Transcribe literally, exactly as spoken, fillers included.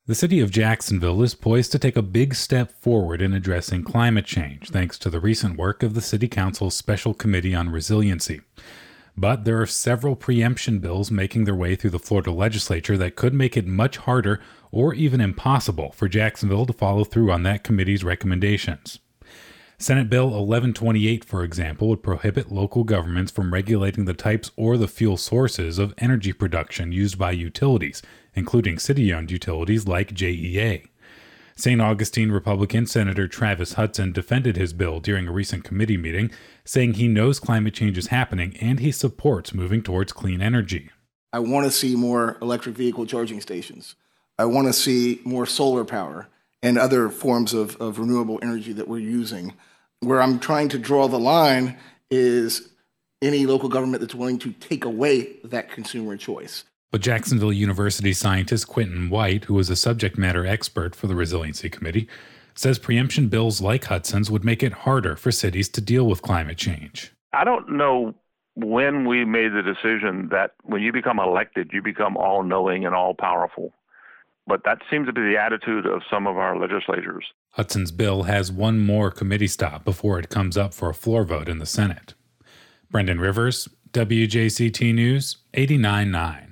The city of Jacksonville is poised to take a big step forward in addressing climate change, thanks to the recent work of the City Council's Special Committee on Resiliency. But there are several preemption bills making their way through the Florida legislature that could make it much harder or even impossible for Jacksonville to follow through on that committee's recommendations. Senate Bill eleven twenty-eight, for example, would prohibit local governments from regulating the types or the fuel sources of energy production used by utilities, including city-owned utilities like J E A. Saint Augustine Republican Senator Travis Hudson defended his bill during a recent committee meeting, saying he knows climate change is happening and he supports moving towards clean energy. I want to see more electric vehicle charging stations. I want to see more solar power and other forms of, of renewable energy that we're using. Where I'm trying to draw the line is any local government that's willing to take away that consumer choice. But Jacksonville University scientist Quentin White, who is a subject matter expert for the Resiliency Committee, says preemption bills like Hudson's would make it harder for cities to deal with climate change. I don't know when we made the decision that when you become elected, you become all-knowing and all-powerful. But that seems to be the attitude of some of our legislators. Hudson's bill has one more committee stop before it comes up for a floor vote in the Senate. Brendan Rivers, W J C T News, eighty-nine point nine.